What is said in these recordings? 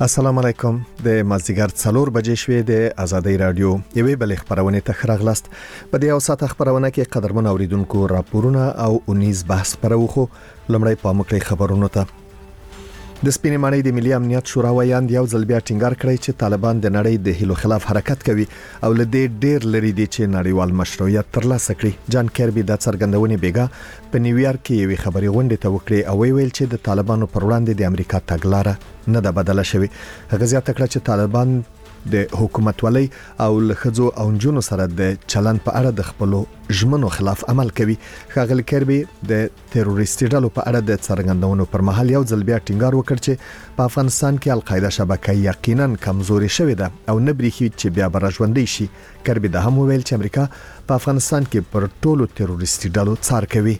السلام علیکم د مازیګر 4 بجې شوې د ازادي رادیو یوې بل خبرونه تخرغلست په دې اوسات خبرونه کې قدرمن اوریدونکو راپورونه او 19 بحث پروخو لمړی په مکړې خبرونه ته د سپینې ماڼۍ د ملي امنیت شورا ویاند یو ځل بیا ټینګار کړی چې طالبان د نړۍ د هیلو خلاف حرکت کوي او لدې ډېر لري دي چې نړیوال مشروعیت ترلاسه کړي جان کیربي د څرګندونې بیګا په نیویارک کې یوې خبري غونډې ته وکړي او ویل چې د طالبانو پر وړاندې د امریکا تګلارې نه ده بدله شوې هغه زیاته کړه چې طالبان د حکومت ولي او لخذو او جنونو سره د چلن په اړه د خپل ژمنو خلاف عمل کوي خاغل کیربي د تروریستي ډلو په اړه د څرګندونو پر مهال یو ځل بیا ټینګار وکړ چې په افغانستان کې القاعده شبکه یقینا کمزوري شوې ده او نه بریخي چې بیا برژوندې شي کیربي د هم ویل چې امریکا په افغانستان کې پر ټولو تروریستي ډلو څار کوي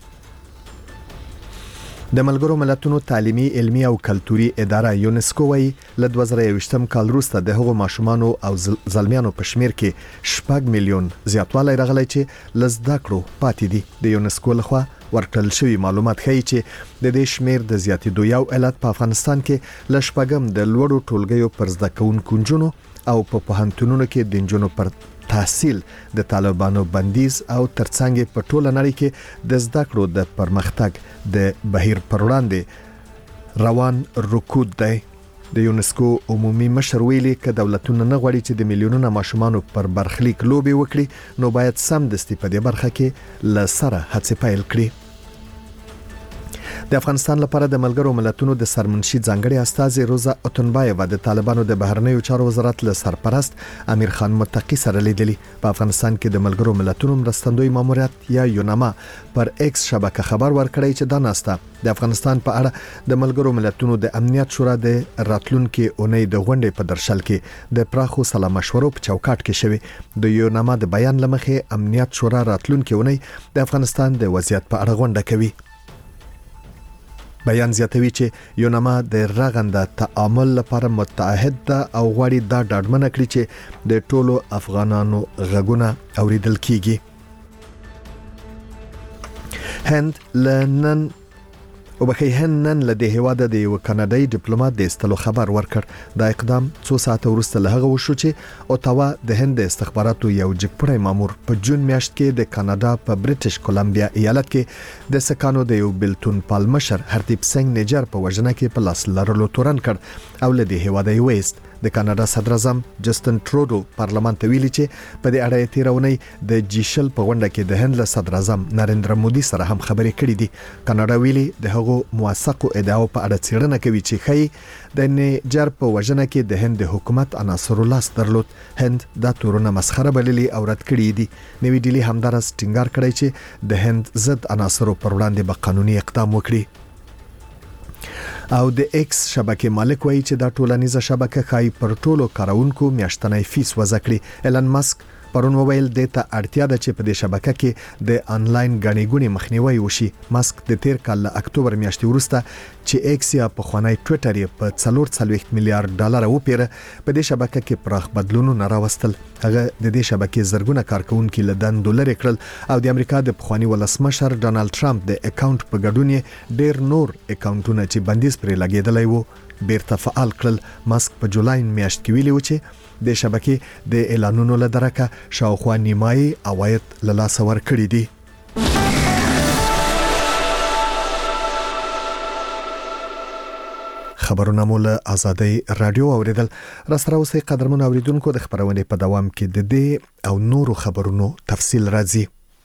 د ملګرو ملتونو تعلیمي علمي او کلتوري اداره یونسکو وايي ل 2020م کال وروسته د هغو ماشومانو او زلمیانو په شمیر کې 6 میلیون زیاتوالی راغلی چې لزده کړو پاتې دي د یونسکو لخوا ورکړل شوی معلومات ښیي چې د دې شمیر د زیاتېدو یو علت په افغانستان کې لشپګم د لوړو ټولګیو پر زده کوونکو جنونو او په پوهنتونونو کې د جنونو پر تحصیل د طالبانو بندیز او ترڅنګ په ټوله نړۍ کې د زده کړو د پرمختګ د بهیر پر وړاندې روان رکود دی د یونسکو عمومي مشر ویلي ک دولتونه نه غواړي چې د میلیونونو ماشومانو پر برخلیک لوبي وکړي نو باید سم د استفادې برخه کې لسره هڅې پیل کړي د افغانستان لپاره د ملګرو ملتونو د سرمنشي ځانګړي استاذ روزا اتنبایeva د طالبانو د بهرنیو چارو وزارت له سرپرست امیر خان متقی سره لیدلي په افغانستان کې د ملګرو ملتونو مرستندوی ماموریت یا یوناما پر ایکس شبکه خبر ورکړی چې دا ناسته د افغانستان په اړه د ملګرو ملتونو د امنیت شورا د راتلونکو اونۍ د غونډې په درشل کې د پراخو سلا مشورو په چوکاټ کې شوی د یوناما د بیان لمخې امنیت شورا راتلونکو اونۍ د افغانستان د وضعیت په اړه غونډه کوي بیان زیاتوي چې یوناما د رغنده تعامل لپاره متعهد ده او غواړي دا ډاډمنه کړي چې د ټولو افغانانو غږونه اوریدل کیږي هند لنن وبخیهنن لدې هواده د یو کاناډایي ډیپلوماټ د استلو خبر ورکړ دا اقدام 2 ساعته وروسته له هغه وشو چې اوتاوا د هند استخباراتو یو جګپړی مامور په جون میاشت کې د کاناډا په بریټیش کولمبیا ایالت کې د سکانو د یو بلتون پالمشر هرتیپ سنگ نیجر په وژنه کې په لاس لرلو تورن کړ او لدې هواده ویست د کاناډا صدر اعظم جسټن ټرودو پارلمان ته ویلي چې په دې اړه تیرونی د جیشل په غونډه کې د هند له صدر اعظم نریندر مودي سره هم خبرې کړې دي کاناډا ویلي د هغو موثقو ادعاو په اړه څېړنه کوي چې خی د نیجر په وژنه کې د هند حکومت عناصر لاس درلود هند دا تورونه مسخره بللي او رد کړې دي نوی ډیلی همدارس ټینګار کړی چې د هند ضد عناصر پر وړاندې به قانوني اقدام وکړي او د ایکس شبکې مالک وایي چې دا ټولنیزه شبکه خای پر ټولو کارونکو میاشتنی فیس وضع کړي ایلن ماسک پرون ویل د ته اړتیا ده چې په دې شبکه کې د انلاین غنیګونی مخنیوي وشي ماسک د تیر کال له اکتوبر میاشتې وروسته چې ایکس یا په خوانی ټوئیټر یې په 4.3 میلیارډ ډالر وپیره په دې شبکه کې پراخ بدلونونه راوستل هغه د دې شبکې زرګونه کارکونکو له دندو لري کړل او د امریکا د خوانی ولسمشر ډونالد ټرمپ د اکاونټ په ګډون ډیر نور اکاونټونه چې بندیز پرې لګیدلای وو بیرته فعال کړل ماسک په جولای میاشت کې ویلي و چې د شبکې د اعلانونو له درکه شاوخوا نیمایي عواید له لاسه ورکړي دي خبرونه مول ازادي رادیو اوریدل راستره اوسې قدرمن اوریدونکو د خبرونه په دوام کې د دې او نورو خبرونو تفصیل راځي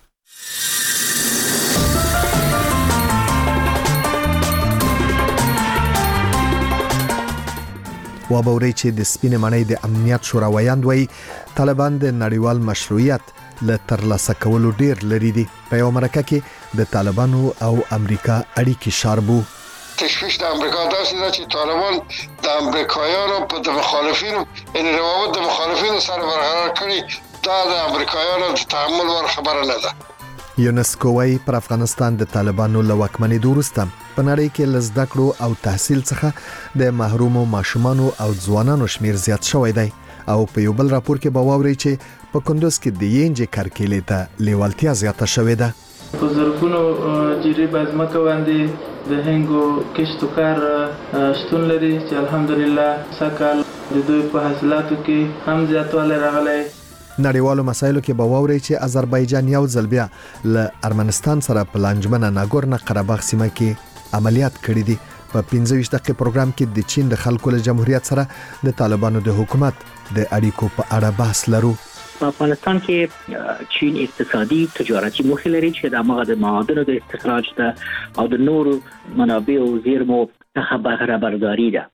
وابوري چې د سپینې ماڼۍ د امنیت شورا ویاند وایي طالبان د نړیوال مشروعیت له ترلاسه کولو ډیر لري دي په یو مرکه کې د طالبانو او امریکا اړیکې شاربو تشویش د امریکا داسې ده چې طالبان د امریکایانو په د مخالفینو ان روابط د مخالفینو سره برقرار کړي دا د امریکایانو د تحمل ور خبره نه ده یونسکو وايي پر افغانستان د طالبانو له واکمنۍ وروسته په نړۍ کې لزده کړو او تحصیل څخه د محرومو ماشومانو او ځوانانو شمیر زیات شوی دی او په یو بل راپور کې به واوري چې په کندوز کې د ینج کرکیلې ته لیوالتیا زیاته شوې ده په زرګونو جریب از مکه باندې د هنګو کښت او کار شتون لري چې الحمدلله سکهال د دوی په حاصلاتو کې هم زیاتوالی راغلی. نړیوالو مسایلو کې به واوري چې آذربایجان یو ځل بیا له ارمنستان سره په لانجمنه ناګورنو قرهباغ سیمه کې عملیات کړي دي. په 15 دقیقې پروګرام کې د چین د خلکو له جمهوریت سره د طالبانو د حکومت د اړیکو په اړه بحث لرو. په افغانستان کې چین اقتصادي تجارتي موخې لري چې د هغه د معادنو د استخراج ته او د نورو منابعو زیرمو څخه بهره برداري ده.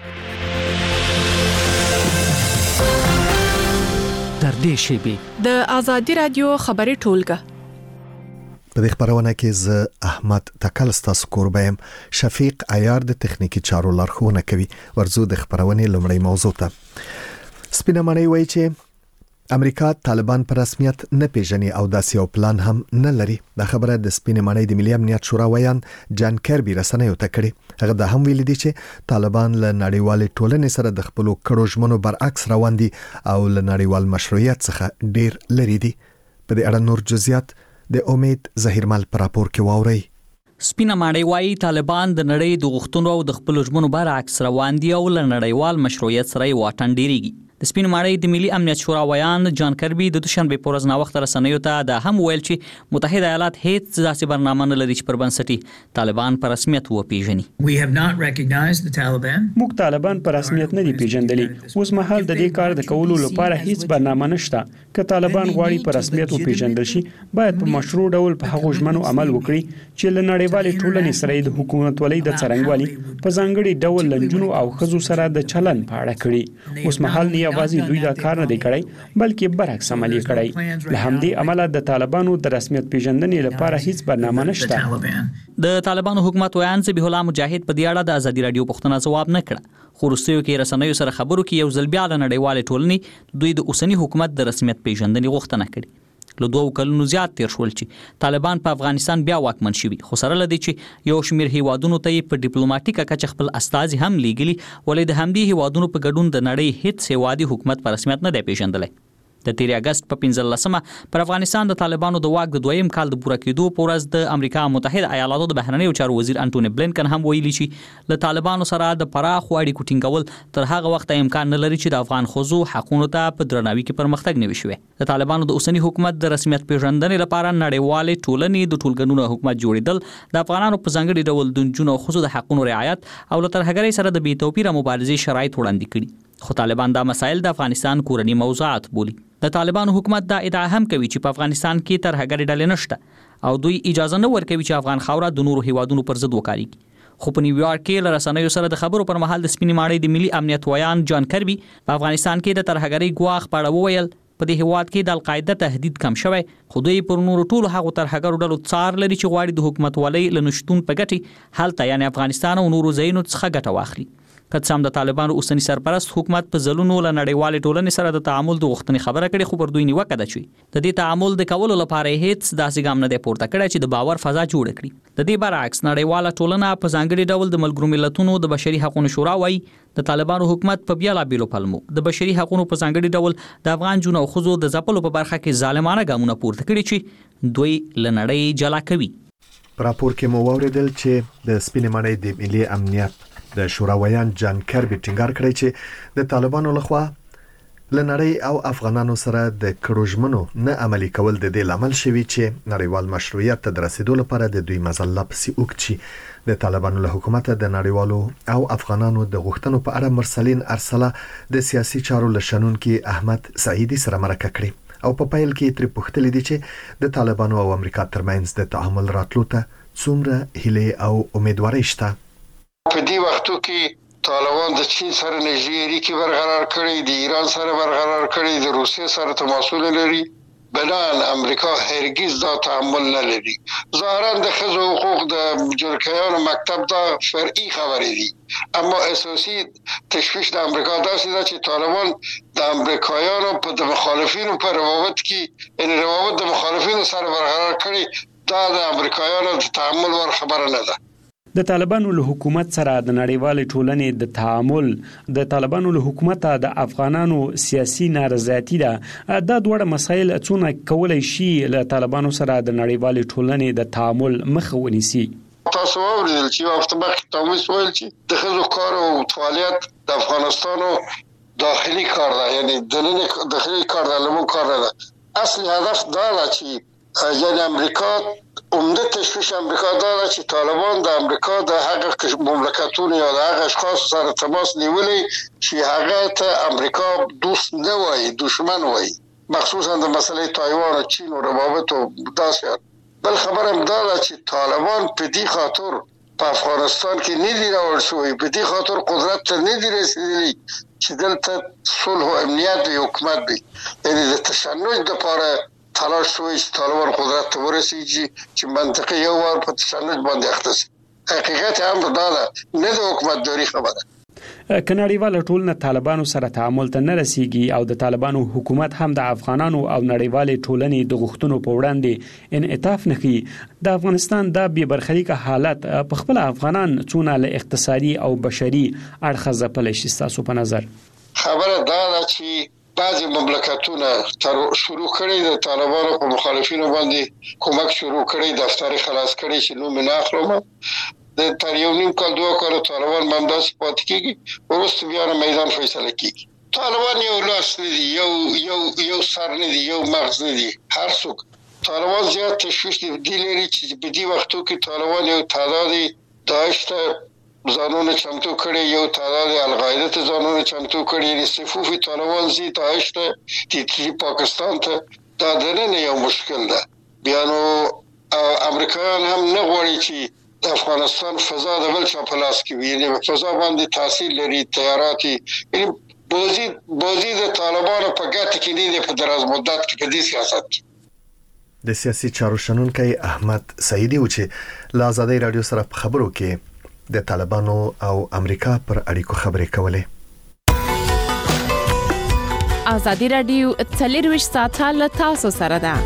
تر دې شیبې د ازادي رادیو خبري ټولګه په دې خبرونه کې ز احمد تکل ستاسو کوربایم شفیق عیار د تخنیکی چارو لارښوونه کوي. ورزو د خبرونه لومړی موضوع ته سپینه مړی وایي چې امریکا طالبان پر رسمیت نه پیژني او داسې یو پلان هم نه لري. دا خبره د سپینه مړی د ملي امنیت شورا ویان جان کربي رسنیو ته کړي. هغه د هم ویل دي چې طالبان له نړیوال ټولنې سره د خپل کړو ژمنو برعکس روان دي او له نړیوال مشروعیت څخه ډیر لري دي. په دې اړه نور جزئیات د امید ظهیرمل پر راپور کې واوري. سپینه ماړی وایي طالبان د نړۍ د غوښتنو او د خپل ژمنو برعکس روان دي او له نړیوال مشروعیت سره واټن ډیریږي. د سپین ماړی د ملي امنیت شورا ویان جان کربي د دوشنبه په ورځ ناوخته رسنیو ته د هم ویل چې متحده ایالات هیڅ داسې برنامه نه لري چې پر بنسټي طالبان په رسمیت وپیژني. موږ طالبان په رسمیت نه دي پیژندلي. اوس مهال د دې کار د کولو لپاره هیڅ برنامه نشته. که طالبان غواړي په رسمیت وپیژندل شي باید په مشروع ډول په هغو ژمنو عمل وکړي چې له نړیوالې ټولنې سره د حکومت ولۍ د څرنګوالي په ځانګړي ډول لنجونو او ښځو سره د چلن په اړه کړي. اوس مهال نه یوازې دوی دا کار نه دی کړی بلکې برعکس عمل یې کړی. له همدې امله د طالبانو د رسمیت پیژندنې لپاره هیڅ برنامه نشته. د طالبانو حکومت ویان ذبیح الله مجاهد په دې اړه د ازادي رادیو پوښتنه ځواب نه کړ. خو وروستیو کې رسنیو سره خبرو کې یو ځل بیا له نړیوالې ټولنې دوی د اوسني حکومت د رسمیت پیژندنې غوښتنه کړې. له 2 کلونو زیات تیر شول چې طالبان په افغانستان بیا واکمن شوي. خو سره لدی چې یو شمېر هیوادونو ته په ډیپلوماټیکه کچه خپل استازي هم لیږلي ولې د همدې هیوادونو په ګډون د نړۍ هیڅ هیوادي حکومت په رسمیت نه دی پیژندلی. د 13 اگست په 15مه پر افغانستان د طالبانو د واک د دویم کال د پوره کېدو په ورځ د امریکا متحده ایالاتو د بهرنیو چارو وزیر انټونی بلینکن هم ویلي چې له طالبانو سره د پراخو اړیکو ټینګول تر هغه وخت امکان نه لري چې د افغان ښځو حقوقو ته په درناوي کې پرمختګ نه وشي. د طالبانو د اوسنی حکومت د رسمیت پیژندنې لپاره نړیوالې ټولنې د ټولګنونو حکومت جوړیدل د افغانانو په ځانګړي ډول د جنونو ښځو د حقوقو رعایت او له ترهګرۍ سره د بې توپیره مبارزې شرایط وړاندې کړي. خو طالبان دا مسایل د افغانستان کورنی موضوعات بولي. د طالبانو حکومت دا ادعا هم کوي چې په افغانستان کې ترهګرۍ ډلې نشته او دوی اجازه نه ورکوي چې افغان خاوره د نورو هیوادونو پر ضد وکاریږي. خو په نیویارک کې له رسنیو سره د خبرو پر مهال د سپینې ماړی د ملي امنیت ویان جان کربي په افغانستان کې د ترهګرۍ ګواښ په اړه وویل په دې هیواد کې د القاعده تهدید کم شوی خو دوی پر نورو ټولو هغو ترهګرو ډلو څار لري چې غواړي د حکومت ولۍ له نشتون په ګټې هلته یعنی افغانستان او نورو ځایونو څخه ګټه واخلي. که څه هم د طالبانو اوسنی سرپرست حکومت په ځلونو له نړیوالې ټولنې سره د تعامل د غوښتنې خبره کړې خو پر دوی نیوکه ده چې د دې تعامل د کولو لپاره هیڅ داسې ګام نه دی پورته کړی چې د باور فضا جوړه کړي. د دې برعکس نړیواله ټولنه په ځانګړي ډول د ملګرو ملتونو د بشري حقوقو شورا وایي د طالبانو حکومت په بیلابیلو پلمو د بشري حقوقو په ځانګړي ډول د افغان جنونو او ښځو د ځپلو په برخه کې ظالمانه ګامونه پورته کړي چې دوی له نړۍ جلا کوي. په راپور کې مو واوریدل چې د سپینې ماړی د ملي امنیت د شورا ویان جان کربي ټینګار کړی چې د طالبانو لخوا له نړۍ او افغانانو سره د کړو ژمنو نه عملي کول د دې لامل شوی چې نړیوال مشروعیت ته د رسیدو لپاره د دوی مزله پسې وکړي. د طالبانو له حکومت د نړیوالو او افغانانو د غوښتنو په اړه مرسلین ارسله د سیاسي چارو لشنونکو احمد سعیدی سره مرکه کړې او په پیل کې تر پوښتنې دي چې د طالبانو او امریکا ترمنځ د تعامل راتلو ته څومره هیله او امیدواري شته. په دې وختو کې طالبان د چین سره نږدې اړیکې برقرار کړي، د ایران سره برقرار کړي، د روسیې سره تماسونه لري. بنان امریکا هرگز دا تعامل نه لري. ظاهرا د ښځو حقوق د جرکیانو مکتب دا فرعي خبرې دي، اما اساسي تشویش د امریکا داسې ده چې طالبان د امریکایانو په د مخالفینو په روابط کې ان روابط د مخالفینو سره برقرار کړي. دا د امریکایانو د تعامل ور خبره نه ده. د طالبانو له حکومت سره د نړیوال ټولنې د تعامل د طالبانو له حکومت د افغانانو سیاسي نارضایتي ده دا دوه مسایل څونه کولای شي له طالبانو سره د نړیوال ټولنې د تعامل مخه ونیسي. تاسو اوریدل چې وخت مخکې تاسو ویل چې د خزو کار او فعالیت د افغانستان داخلي کار ده، یعنی داخلي کار ده، لمون کار ده. اصلي هدف دا ده چې یعنی امریکا عمده تشویش امریکا دا ده چې طالبان د امریکا د هغه مملکتونو یا د هغه اشخاص سره تماس نیولي چې هغه ته امریکا دوست نه وایي، دشمن وایي، مخصوصا د مسلې تایوان او چین او روابط او داسې. بل خبر هم دا ده چې طالبان په دې خاطر په افغانستان کې نه دي راوړل شوي، په دې خاطر قدرت ته نه دي رسیدلي چې دلته صلح او امنیت وي، حکومت وي. یعنی د تشنج لپاره تلاش شوی چې طالبان قدرت ته ورسیږي چې منطقي یو وار په تشنج باندې اخته شي. حقیقت هم دا ده، نه د حکومتداري خبره. کناړیواله ټولنه طالبانو سره تعامل ته نه رسیږي او د طالبانو حکومت هم د افغانانو او نړیوالې ټولنې د غوښتنو په وړاندې انعطاف نه کوي. د افغانستان د بې برخلیکه حالت په خپل افغانان څونه له اقتصادي او بشري اړخه ځپلی شي تاسو په نظر؟ خبره دا ده چې بعضی مملکتونه شروع کړي د طالبانو په مخالفینو باندې کومک شروع کړي، دفتر خلاص کړي چې نوم نه اخلم. د تر یو نیم کال 2 کال طالبان ممداس پاتې کیږي، ورسته بیا ميدان فیصله کیږي. طالبان یو لاس نه دي، یو سر نه دي، یو مغز نه دي. هر څوک طالبان زیات تشویش دی لري چې په دې وختو کې طالبان یو تعداد داعش ته ځانونه چمتو کړي، یو تعداد القاعده ته ځانونه چمتو کړي، یعنی صفوف طالبان زی داعش ته چې پاکستان ته دا دنه یو مشکل ده. بیا نو امریکایان هم نه غواړي چې د افغانستان فضا د بل چا په لاس کې وي، یعنی فضا باندې تاثیر لري، تیارات، یعنی بازی د طالبانو په ګټه کې نه دی په دراز مدت کې په دې سیاست کې. د سیاسي چارو شنونکی احمد سعیدی و چې له آزادۍ رادیو سره په خبرو کې د طالبانو او امریکا پر اړیکو خبرې کولې. آزادۍ رادیو 24 ساعته له تاسو سره ده.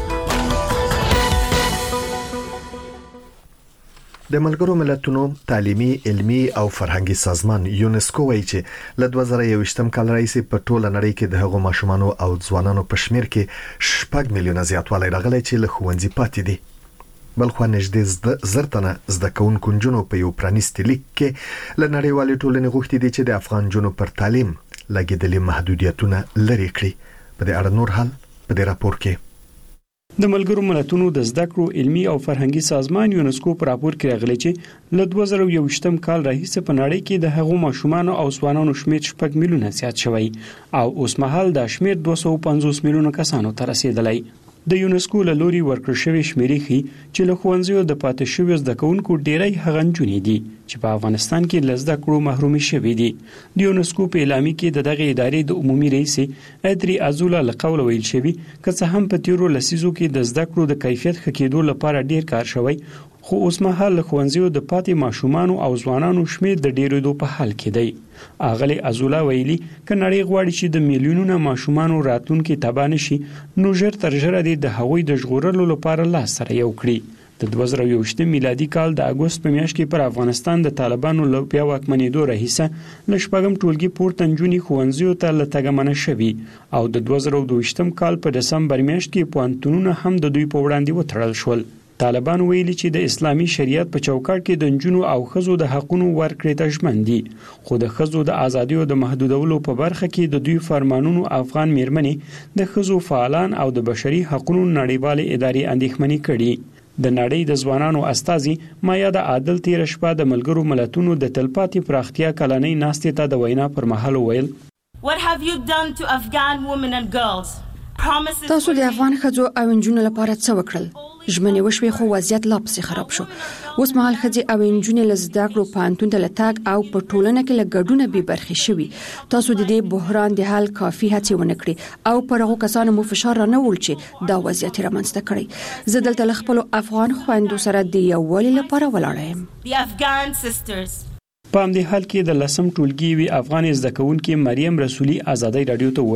د ملګرو ملتونو تعلیمي، علمي او فرهنګي سازمان یونسکو وایي چې له 2021م کال راهیسې په ټوله نړۍ کې د هغو ماشومانو او ځوانانو په شمیر کې 6 میلیونه زیاتوالی راغلی چې له ښوونځي پاتې دي. بلخو نږدې 1000 تنه زده کوونکو نجونو په یو پرانیستي لیک کې له نړیوالې ټولنې غوښتي دي چې د افغان نجونو پر تعلیم لګېدلي محدودیتونه لرې کړي. په دې اړه نور حال په دې راپور کې. د ملګرو ملتونو د زده کړو علمي او فرهنګي سازمان یونسکو په راپور کې راغلی چې له 2021م کال راهیسې په نړۍ کې د هغو ماشومان او ځوانانو شمېر 6 میلیونه زیات شوی او اوس مهال د شمېر 250 میلیونه کسانو ته رسیدلی. د یونسکو له لوري ورکړل شوی شمیرې ښيي چې له ښوونځیو د پاتې شویو زده کوونکو ډیری هغه نجونې دي چې په افغانستان کې له زده کړو محرومي شوي دي. د یونسکو په اعلامیه کې د دغه ادارې د عمومي رئیس ادري ازولا له قوله ویل شوی که څه هم په تیرو لسیزو کې د زده کړو د کیفیت ښه کېدو لپاره ډیر کار شوی، خو اوس مهال له ښوونځیو د پاتې ماشومان او ځوانانو شمېر د ډیرېدو په حال کې دی. اغلی ازولا ویلي که نړۍ غواړي چې د میلیونونو ماشومان راتلونکي تباه نشي نو ژر تر ژره د هغوی د ژغورلو لپاره لاس سره یو کړي. د 2021 میلادي کال د اګوست په میاشت کې پر افغانستان د طالبانو له بیا واکمنېدو راهیسه له شپږم ټولګي پورته نجونې ښوونځیو ته له تګه منع شوي او د 2022 کال په دسمبر میاشت کې پوهنتونونه هم د دوی په وړاندې وتړل شول. طالبان ویلي چې د اسلامي شریعت په چوکاټ کې د نجونو او ښځو د حقونو ورکړې ته ژمن دي، خو د ښځو د ازادیو د محدودولو په برخه کې د دوی فرمانونو افغان میرمنې د ښځو فعالان او د بشري حقونو نړیوالې ادارې اندېښمنې کړي. د نړۍ د ځوانانو استازي مایا د عادل تیر شپه د ملګرو ملتونو د تلپاتې پراختیا کلنۍ ناستې ته د وینا پر مهال ویل What have you done to Afghan women and girls? تاسو د افغان ښځو او نجونو لپاره څه وکړل؟ ژمنې وشوې خو وضعیت لا پسې خراب شو. اوس مهال ښځې او نجونې له زده کړو پوهنتون ته له تګ او په ټولنه کې له ګډونه بې برخې شوي. تاسو د دې بحران د حل کافي هڅې ونه کړې او پر هغو کسانو مو فشار رانهول چې دا وضعیت رامنځته کړی. زه دلته له خپلو افغان خویندو سره د یووالي لپاره ولاړه یم. The Afghan sisters. په همدې حال کې د لسم ټولګي وی افغان زده کوونکې مریم رسولي آزادۍ رادیو ته ویل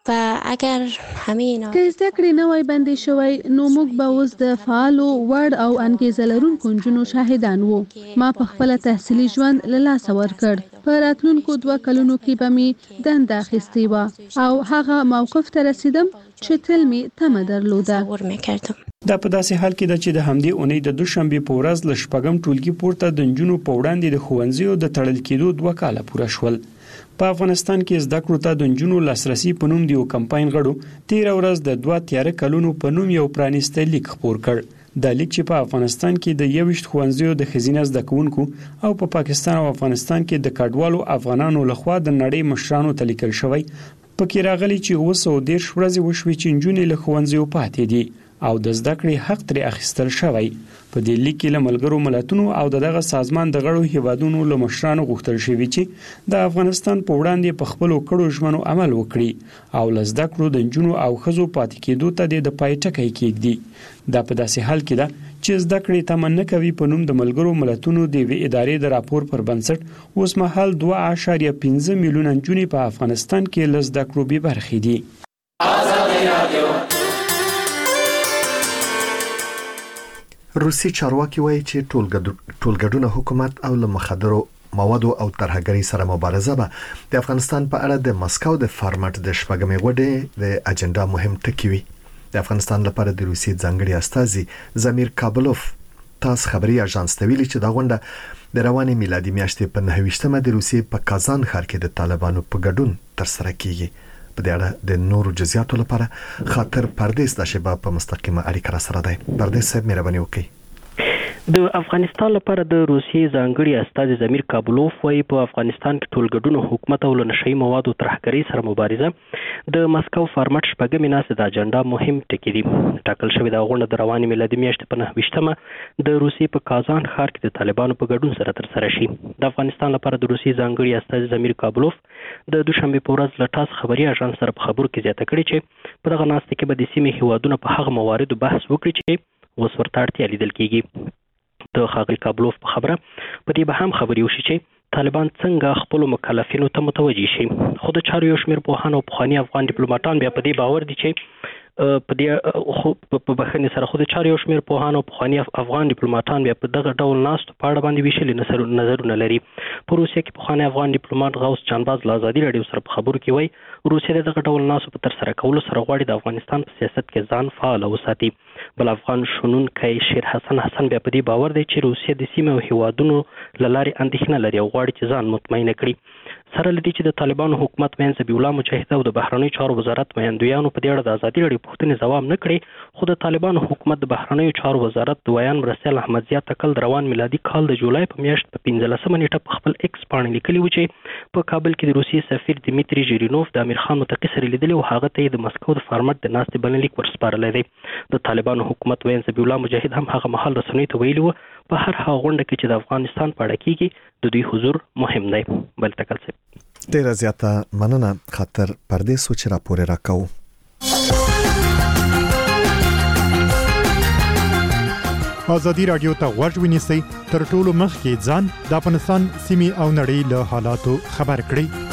و اگر همه اینا که زده کړې نه وای بندي شوی نو موږ به اوس د فعالو وړ او انګیزه لرونکو نجونو شاهدان وو. ما په خپل تحصیلي ژوند له لاسه ورکړ. په راتلونکو 2 کلونو کې به مې دنده اخیستې وه او هغه موقف ته رسیدم چې تل مې تمه درلوده. دا په داسې حال کې ده چې د همدې اونۍ د دوشنبې په ورځ له شپږم ټولګي پورته د نجونو په وړاندې د ښوونځیو د تړل کېدو 2 کاله پوره شول. په افغانستان کې زده کړو ته د نجونو لاسرسي په نوم د یو کمپاین غړو 13 ورځ د 2 تیاره کلونو په نوم یو پرانیسته لیک خپور کړ. د لیک چې په افغانستان کې د 21 ښوونځیو د ښځینه زده کوونکو او په پاکستان او افغانستان کې د کډوالو افغانانو لخوا د نړۍ مشرانو ته لیکل شوی، پکې راغلي چې 210 ورځې وشوي چې نجونې له ښوونځیو پاتې دي او د زده کړې حق ترې اخیستل شوی. په دې لیک کې له ملګرو ملتونو او دغه سازمان د غړو هیوادونو له مشرانو غوښتل شوی چې د افغانستان په وړاندې په خپل کړو ژمنو عمل وکړي او له زده کړو د نجونو او ښځو پاتې کېدو ته د پای ټکی کېږدي. دا په داسې حال کې ده چې زده کړې تمنا کوي په نوم د ملګرو ملتونو د ادارې د راپور پر بنسټ اوس مهال 2.5 میلیون نجونې په افغانستان کې له زده کړو بې برخې دي. روسي چارواکي وایي چې ټولګډونه حکومت او له مخدرو موادو او ترهګرۍ سره مبارزه به د افغانستان په اړه د مسکو د فارمټ د شپږمې غونډې د اجنډا مهم ټکی وي. د افغانستان لپاره د روسي ځانګړي استازي زمیر کابلوف تاس خبري اژانس ته ویلي چې دا غونډه د روانې میلادي میاشتې په 9مه د روسي په کازان ښار کې د طالبانو په ګډون ترسره کیږي. په دې اړه د نورو جزئیاتو لپاره خاطر پردیس د شباب په مستقیمه اړیکه را سره دی. پردیس صاحب مهرباني وکړئ. د افغانستان لپاره د روسیې ځانګړي استازي زمیر کابلوف وايي په افغانستان کې ټولګډون حکومت او نشئی موادو ترهګرۍ سره مبارزه د مسکو فارمټ شپږمې ناسې د اجنډا مهم ټکی دي. ټاکل شوی د غونډه د روانې میلادي میاشتې په 9مه د روسیې په کازان ښار کې د طالبانو په ګډون سره ترسره شي. د افغانستان لپاره د روسیې ځانګړي استازي زمیر کابلوف د دوشنبه په ورځ له تاس خبري اژانس سره په خبرو کې زیاته کړې چې په دغه ناسته کې به د سیمې هیوادونو په هغه مواردو بحث وکړي چې اوس ورته اړتیا لیدل کېږي. د ښاغلي کابلوف په خبره په دې به هم خبرې وشي چې طالبان څنګه خپل مکلفینو ته متوجي شي. خو د چارو یو شمېر پوهان او پخواني افغان ډیپلوماټان بیا په دې باور دي چې په دې په بخښنې سره خو د چارو یو شمېر پوهان او پخواني افغان ډیپلوماټان بیا په دغه ډول ناستو په اړه باندې ویشلي نظرونه لري. په روسیه کې پخواني افغان ډیپلوماټ غوث جانباز له ازادي راډیو سره په خبرو کې وایي روسیه دغه ډول ناستو په ترسره کولو سره غواړي د افغانستان په سیاست کې ځان فعال وساتي. بل افغان شنونکی شیر حسن بیا په دې باور دی چې روسیه د سیمې او هیوادونو له لارې اندېښنه لري او غواړي چې ځان مطمئنه کړي. سره لدی چې د طالبانو حکومت مین ذبیح الله مجاهد او د بهرنیو چارو وزارت میندویانو په دې اړه د ازادي راډیو پوښتنې ځواب نه کړي، خو د طالبانو حکومت د بهرنیو چارو وزارت د ویان مرسل احمد زیات تکل د روان میلادي کال د جولای په میاشت په 15مه نیټه په خپل ایکس باندې لیکلي و چې په کابل کې د روسیې سفیر دمیتری ژیرینوف د امیر خان متقي سره لیدلی او هغه ته د مسکو د فارمټ د ناستې بلنلیک ورسپارلی دی. د طالبانو حکومت ویان ذبیح الله مجاهد هم هغه مهال رسنیو ته ویلي و په هر هغه غونډه کې چې د افغانستان په اړه کېږي د دوی حضور مهم دی. بل تکل صاحب ډیره زیاته مننه خاطر پردیس و چې راپور راکاو. ازادي رادیو ته غوږ ونیسئ تر ټولو مخکې ځان د افغانستان سیمې او نړۍ له حالاتو خبر کړئ.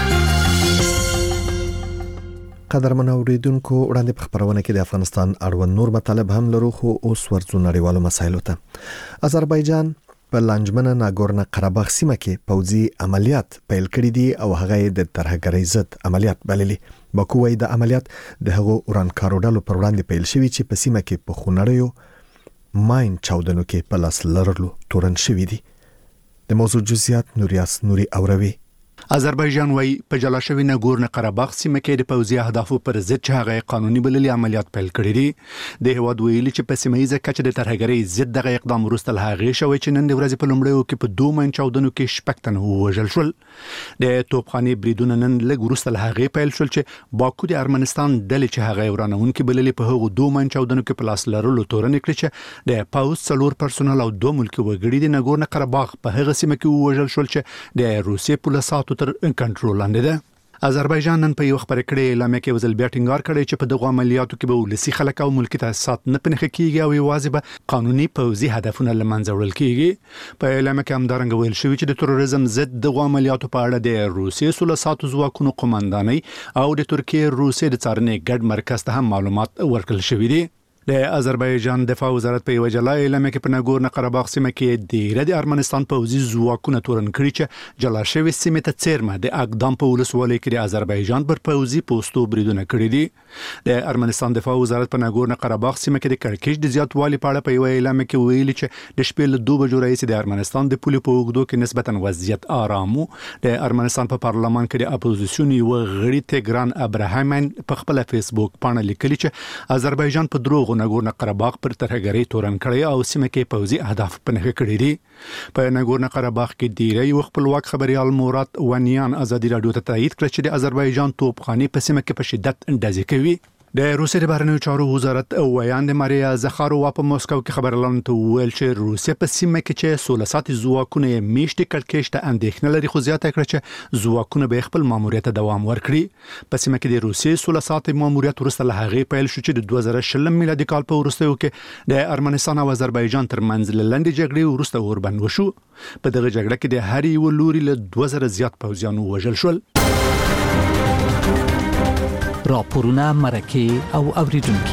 قدرمن اوریدونکو وړاندې په خبرونه کې د افغانستان اړوند نور مطالب هم لرو، خو اوس ورځو نړیوالو مسایلو ته. آذربایجان په لانجمنه ناګورنو قرهباغ سیمه کې پوځي عملیات پیل کړي دي او هغه د ترهګرۍ ضد عملیات بللي. باکو وايي د عملیات د هغو ورانکارو ډلو پر وړاندې پیل شوي چې په سیمه کې په خونړیو ماین چاودنو کې په لاس لرلو تورن شوي دي. د موضوع جزئیات نوري اوروي. آذربایجان وايي په جلا شوی ناګورنو قرهباغ سیمه کې د پوځي اهدافو پر ضد چې هغه قانوني بللي عملیات پیل کړي دي. د هواد ویلي چې په سیمه ییزه کچه د ترهګرۍ ضد دغه اقدام وروسته له هغې شوی چې نن د ورځې په لومړیو کې په 2 ماین چاودنو کې 6 تنه ووژل شول. د توپخانې بریدونه نن لږ وروسته له هغې پیل شول چې باکو د ارمنستان ډلې چې هغه ورانونکي بللي په هغو 2 ماین چاودنو کې په لاس لرلو تورن کړي چې د پاوز 4 پرسونل او 2 ملکي وګړي د ناګورنو قرهباغ په هغه سیمه کې ووژل شول چې د روسیې پولیسو تر کنټرول لاندې ده. آذربایجان نن په یو خبرې کړې اعلامیه کې وزل بیا ټینګار کړی چې په دغه عملیاتو کې به ولسی خلک او ملکی تاسیسات نه پنهخ کیږي او یوازې به قانوني پوځي هدفونه لمنځه وړل کیږي. په اعلامیه کې همدارنګه ویل شوی چې د تروریزم ضد دغه عملیاتو په اړه د روسیې سولساتو ځواکونو قومندانۍ او د ترکیې روسیې د څارنې ګډ مرکز ته هم معلومات ورکړل شوی دي. د آذربایجان دفاع وزارت په وجلا اعلامیه کې په ناګورنو قرهباغ سیمه کې د ارمنستان پوځي ځواکونه تورن کړی چې جلا شوی سیمه ته څیرمه د اقدام په ولسوالۍ کې د آذربایجان پر پوځي پوسټو بریدونه کړی دي. د ارمنستان دفاع وزارت په ناګورنو قرهباغ سیمه کې د کړکېچ د زیاتوالي په اړه په یو اعلامیه کې ویلي چې د شپې له 2 بجو راځي د ارمنستان د پولې په اوږدو کې نسبتا وضعیت آرام وو. د ارمنستان په پارلمان کې د اپوزیسیون یو غړي تګران ابراهیمن په خپل فیسبوک باندې لیکلي چې آذربایجان په دروغ ناګورنو قرهباغ پر ترهګری تورن کړی او سیمه کې پوځي اهداف پنهخ کړی دي. په ناګورنو قرهباغ کې ډیری یو خپلواک خبريال مراد ونیان ازادي رادیو ته تایید کړ چې د آذربایجان توپخانه په سیمه کې په شدت اندازې کوي. د روسیې د بهرنیو چارو وزارت ویاند ماریا زخارووا په موسکو کې خبرلاندو ته ویل چې روسیه په سیمه کې چې سولسات ځواکونه میشتي کړکېچ ته اندېښنه لري خو زیاته کړ چې ځواکونه به خپل ماموریت دوام ورکړي. په سیمه کې د روسیې سولسات ماموریت وروسته له هغې پیل شو چې د 2020 میلادي کال په وروستیو کې د ارمنستان او آذربایجان ترمنځ لنډې جګړې وروسته اوربند وشو. په دغه جګړه کې د هر یو لوري له 2000 زیات پوځیانو وژل شول. راپورونه مرکه او اوریدونکو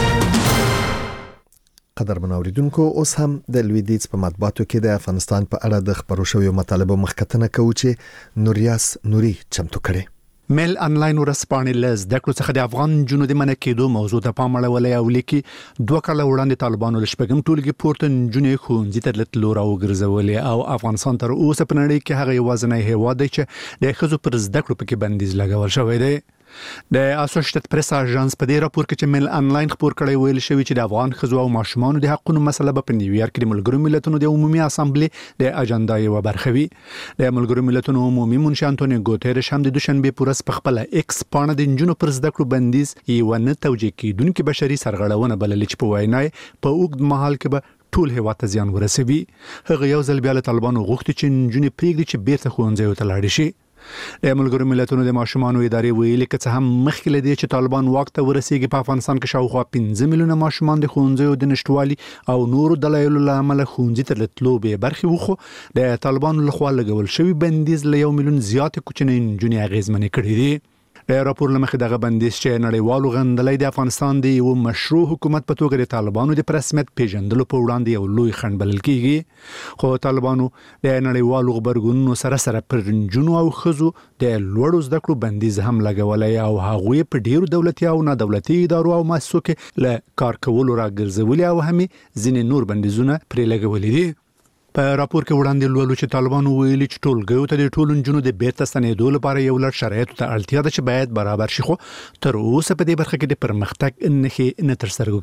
قدرمن اوریدونکو اوس هم د لویدیز په مطبوعاتو کې د افغانستان په اړه د خبرو شویو مطالبه مخکتنه کوي چې نوریاس نوري چمتو کړي. میل انلاین ورسپانې لز د کړو څخه د افغان جنو د منکېدو موضوع ته پام اړولې او لیکي 2 کال وړاندې طالبانو له شپږم ټولګي پورته جنې خونځي ته تللو راو ګرځولې او افغانستان تر اوسه په نړۍ کې هغه یوازینی هیواد دی چې د ښځو پر زده کړو پکې بندیز لګول شوی دی. د اسوسییټډ پریس اژانس په دې راپور کې چې میل انلاین خبر کړی ویل شوی چې د افغان ښځو او ماشومانو د حقوقو مسله په نیویارک کې د ملګرو ملتونو د عمومي اسامبلې د اجنډا یو برخه وي. د ملګرو ملتونو عمومي منشي انټونیو ګوتيرش هم د دوشنبه پورس په خپل ایکس پاڼه د جنونو پر زده کړو بندیز یو نه توجیه کیدونکو بشري سرغړونه بلل چې په وینای په اوږد مهال کې به ټول هیواد ته زیان ورسوي. هغه یو ځل بیا له طالبانو غوښتي چې جنونې پریږدي چې بیرته ښوونځیو ته لاړ شي. د ملګرو ملتونو د ماشومانو ادارې ویلي چې هم مخکې لدی چې طالبان واک ته ورسیږي په افغانستان کې شاوخوا 15 میلیونه ماشومان د ښوونځیو د نشټوالي او نورو دلایلو لامل ښوونځي ته تللو به برخه وخو د طالبانو لخوا لګول شوی بندیز له 1 میلیون زیات کوچنۍ نجونې اغیزمنې کړې دي. د راپور لمخې دغه بندیز چې نړیوالو غندلې د افغانستان د یو مشروع حکومت په توګه د طالبانو د رسمیت پیژندلو په وړاندې یو لوی خنډ بلل کیږي. خو طالبانو د نړیوالو خبرګونونو سره پر جنونو او خزو د لوړو زده کړو بندیز هم لګولې او هغوی په ډیرو دولتي او نه دولتي ادارو او مؤسسو کې له کار کولو راګرځولي او همي ځینې نور بندیزونه پرې لګولې دي. په راپور کې وړاندې لولو چې طالبانو ویلي چې ټولګیو ته د ټولو جنونو د بیرته ستنېدو لپاره یو لړ شرایط ته اړتیا ده چې باید برابر شي خو تر اوسه په دې برخه کې د پرمختګ نه تر سترګو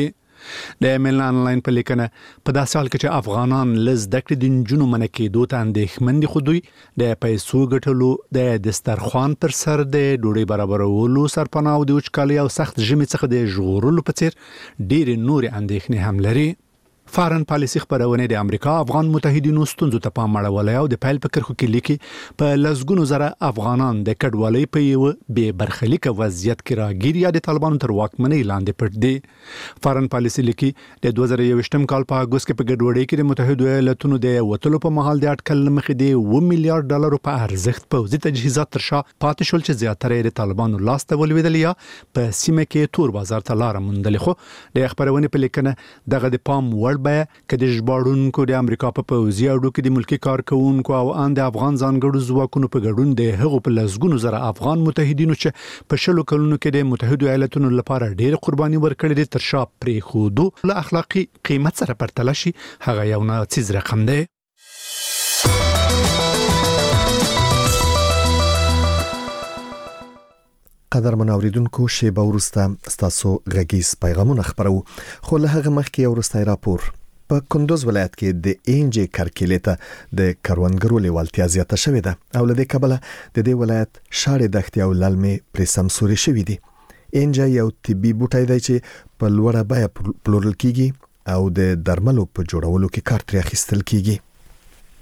کېږي. د میل انلاین په لیکنه په داسې حال کې چې افغانان لز د کړې د جنونو منکېدو ته اندېښمن دي خو دوی د پیسو ګټلو د دسترخوان پر سر د ډوډۍ برابرولو سرپناه او د وچکالۍ او سخت ژمي څخه د ژغورلو په څیر ډېرې نورې اندېښنې هم لري. فارن پالیسي خبرونه د امریکا افغان متحدینو ستونزو ته پام اړولای او د پایل په کرخو کې لیکي په لزګونو زره افغانان د کډوالۍ په یو به برخلیک وضعیت کې راګیر یا د طالبانو تر واکمنۍ لاندې پټ دي. فارن پالیسي لیکي د 2021م کال په اگست کې په ګډوډۍ کې د متحده ایالاتونو د وټلو په محل د اټکل مخې دی 1 میلیارډ ډالر په ارزښت پوځي تجهیزات تر شا پاتې شول چې زیاتره د طالبانو لاس ته ولویدل یا په سیمه کې تور بازار ته لار موندل. خو د خبرونه په لیکنه دغه د پام وړ که د ژباړونکو د امریکا په پوځي اډو کې د ملکی کارکونکو او د افغان ځانګړو ځواکونو په ګډون د هغو په لزګونو زره افغان متحدینو چې په شلو کلونو کې د متحده ایالاتونو لپاره ډېر قرباني ورکړې دي تر شا پرې خودو له اخلاقی قیمت سره پرتله شي هغه یو ناڅیز رقم دی. قدرمن اوریدونکو شیبه وروسته ستاسو غږیز پیغامونه خبرو خو له هغه مخکې وروسته راپور په کندوز ولایت کې د انجی کرکیلته د کروندګرو لیوالتیا زیاته شوې ده او لدې کبله د دې ولایت شاړې دښتې او للمې پرې سمسوري شوې دي. انجی یو طبي بوټی دی چې په لوړه بیه پلورل کیږي او د درملو په جوړولو کې کار ترې اخیستل کیږي.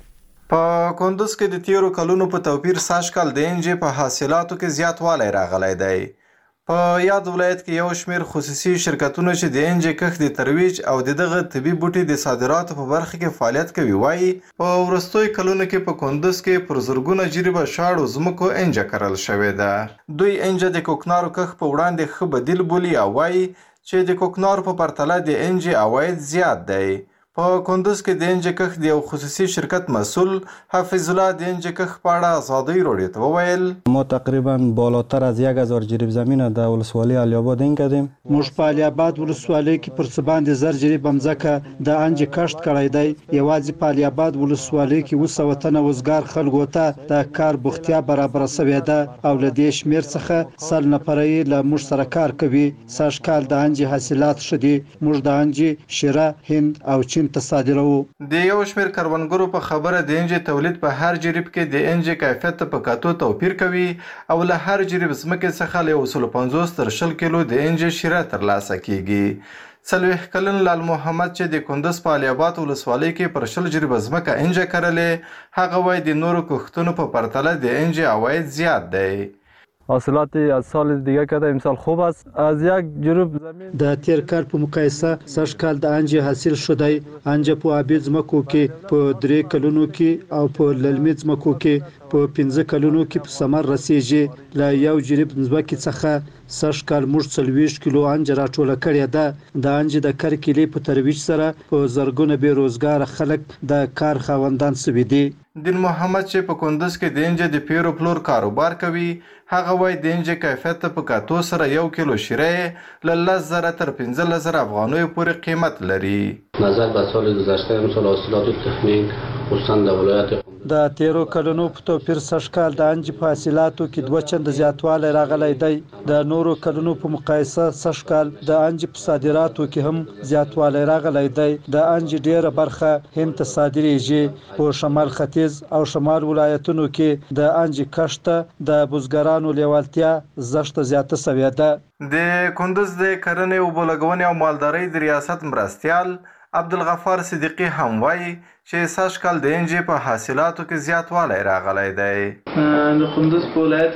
په کندوز کې د تیرو کلونو په توپیر سږکال د انجې په حاصلاتو کې زیاتوالی راغلی دی. په یاد ولایت کې یو شمېر خصوصي شرکتونه چې د انجې کښت د ترویج او دغه طبي بوټي د صادراتو په برخه کې فعالیت کوي وایي په وروستیو کلونو کې په کندوز کې پر زرګونه جریبه شاړو ځمکو انجه کرل شوې ده. دوی انجه د کوکنارو کښت په وړاندې ښه بدیل بولي او وایي چې د کوکنارو په پرتله د انجې عواید زیات دی. په کندوز کې د انجې کښت د یو خصوصي شرکت مسئول حفیظ الله د انجې کښت په اړه ازادۍ راډیو ته وویل ما تقریبا بالاتر از 1000 جریب زمین در ولسوالی علی آباد این کردیم. موږ په علی آباد ولسوالۍ کې پر څه باندې 1000 جریب ځمکه د انجې کښت کړی دی. یوازې په علی آباد ولسوالۍ کې 200 تنه وزګار خلکو ته د کار بوختیا برابر شوې ده او له دې شمېر څخه 100 نفر یې له موږ سره کار کوي. سږکال د انجې حاصلات ښه دي. موږ د انجې شیره، هند او چین تصادرو. د یو شمېر کروندګرو په خبره د انجې تولید په هر جریب کې د انجې کیفیت ته په کتو توپیر کوي او له هر جریب ځمکې څخه له 150 تر 100 کیلو د انجې شیره ترلاسه کیږي. 40 کلن لال محمد چې د کندوز په علی آباد ولسوالۍ کې پر 100 جریب ځمکه انجه کرلې، هغه وایي د نورو کښتونو په پرتله د انجې عواید زیات دی. حاصلات از سال دیگه کرده امسال خوب است. از یک جریب زمین د تیر کال په مقایسه سږکال د انجې حاصل شوی. انجه په آبي ځمکو کې په 3 کلونو کې او په للمي ځمکو کې په 15 کلونو کې په ثمر رسیږي. له یو جریب ځمکې څخه سږکال موږ 40 کیلو انجه راټوله کړې ده. د انجې د کرکیلې په ترویج سره په زرګونه بېروزګاره خلک د کار خاوندان شوي دي. دین محمد چې په کندوز کې د انجې د پیرو پلور کاروبار کوي، هغه وایي د انجې کیفیت ته په کتو سره 1 کیلو شیره له 10,000 تر 15,000 افغانیو پورې قیمت لري. نظر به سال گذشته امسال حاصلات تخمین خصوصا د ولایت د تیرو کلونو په توپیر سږکال د انجې په حاصلاتو کې 2 چنده زیاتوالی راغلی دی. د نورو کلونو په مقایسه سږکال د انجې په صادراتو کې هم زیاتوالی راغلی دی. د انجې ډیره برخه هند ته صادریږي. په شمال ختیځ او شمال ولایتونو کې د انجې کښت ته د بزګرانو لیوالتیا زښته زیاته شوې ده. د کندوز د کرنې، اوبو لګونې او مالدارۍ د ریاست مرستیال عبدالغفار صدیقي هم وایي چې سږکال د انجې په حاصلاتو کې زیاتوالی راغلی دی. د کندوز په ولایت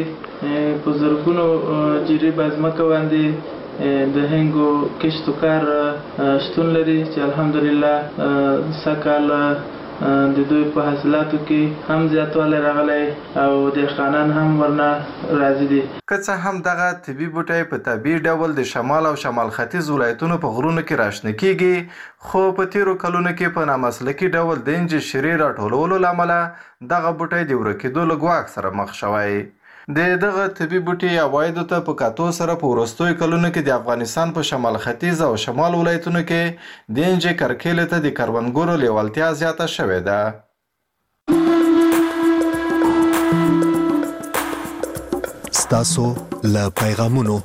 کې په زرګونو جریبه ځمکه باندې د هنګو کښت و کار شتون لري چې الحمدلله سږکال د دوی په حاصلاتو کې هم زیاتوالی راغلی او دهقانان هم ورنه راضي دي. که څه هم دغه طبي بوټی په طبیعي ډول د شمال او شمال ختیځ ولایتونو په غرونو کې راشنه کیږي، خو په تیرو کلونو کې په نامسلکي ډول د انجې شیرې راټولولو له امله دغه بوټی د ورکېدو له ګواښ سره مخ شوی. د دغه طبي بوټي عوایدو ته په کتو سره په وروستیو کلونو کې د افغانستان په شمال ختیځ او شمال ولایتونو کې د انجې کرکیلې ته د کروندګرو لیوالتیا زیاته شوې ده. ستاسو له پیغامونو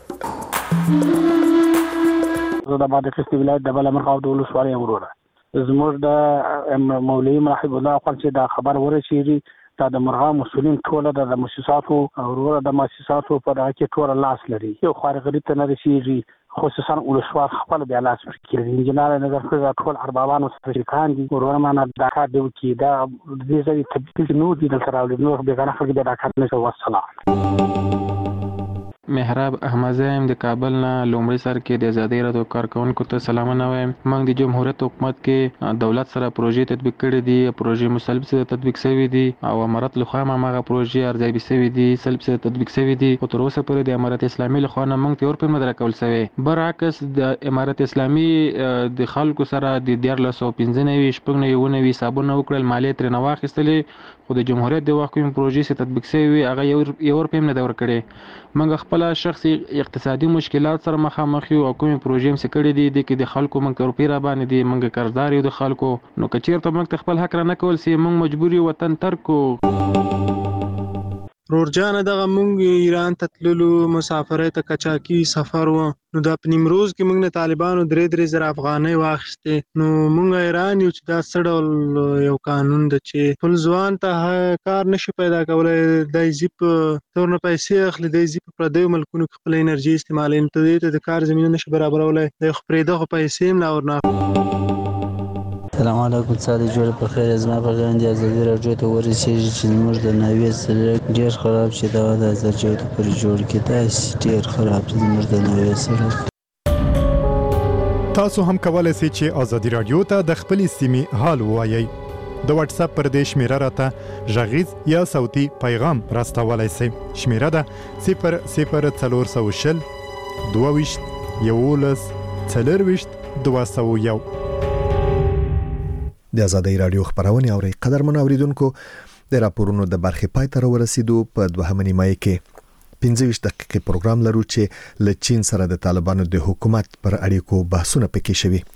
زه د بادغیس ولایت د بلمرغاب د ولسوالۍ وروره زموږ د مولوي محب الله خپل چې دا خبر ورسېږي دا د مرغاب مسؤلین ټوله د مؤسساتو او وروره د مؤسساتو په دغه کې ټوله لاس لري. یو خارغري ته نه رسېږي، خصوصا ولسوال خپل بیا لاس ورکړي. انجینر نظر کړی ټول اربابان او شریکان دي وروره معنا دا کار دی چې دا دې ځای تبدیل نو دي دلته راوړي نور بیګانه خلک به دا کار نه کوي. والسلام. محراب احمدزی د کابل نه لومړی سر کې د ازادۍ راډیو کارکونکو ته سلامونه وایم. موږ د جمهوریت حکومت کې دولت سره پروژې تطبیق کړې دي، پروژې مسلب سره تطبیق شوي دي او امارت لخوا هم هغه پروژې ارزیابي شوي دي، سلب سره تطبیق شوي دي، خو تر اوسه پورې د امارت اسلامي لخوا نه موږ ته اور پیمنه درکول شوی. برعکس د امارت اسلامي د خلکو سره د 1495 شپږ حسابونه وکړل، مالیې ترې نه واخیستلې، خو د جمهوریت د وخت کوم پروژې سره تطبیق شوي هغه یو ور پیمنه در کړې. موږ خپل شخصي اقتصادي مشکلات سره مخامخ یو او کومې پروژې هم کړې دي د کې د خلکو موږ روپۍ را باندې دي، موږ قرضدار یو د خلکو، نو که چېرته موږ خپل حق را نه کول سي موږ مجبور یو وطن ترک کړو. رورجانه دغه مونږ ایران ته تللو مسافرۍ ته کچاکي سفر و، نو دا په نیمروز کې مونږ نه طالبانو 3 زره افغانۍ واخیستې. نو مونږ حیران یو چې دا څه ډول یو قانون ده چې خپل ځوان ته کار نشي پیدا کولی، دی ځي په تور نه پیسې اخلي، دی ځي په پردیو ملکونو کې خپله انرژي استعمالوي، نو ته د کار زمینه نشي برابرولی، دی خو پرې دغه پیسې هم نه ورنه. السلام علیکم ساده جوړ په خیر زما په غاندې ازادي راډیو ته ورسېږي چې موږ د نوې سړک ډیر خراب چې دا د ازادي راډیو پر جوړ کې دا ډیر خراب چې موږ د نوې سړک تاسو هم کولای شئ چې ازادي راډیو ته د خپلې سیمې حال ووایئ د واتس اپ پر دې شمیره راته غږیز یا صوتي پیغام راستولای شئ شمیره ده 00420 22 11 201 د ازادي رادیو خبرونه اوري قدرمن اوریدونکو د راپورونو د برخې پای ته ورسېدو په دوهمه نیمه کې 15 دقیقې پروګرام لرو چې له چین سره د طالبانو د حکومت پر اړیکو بحثونه پکې شوي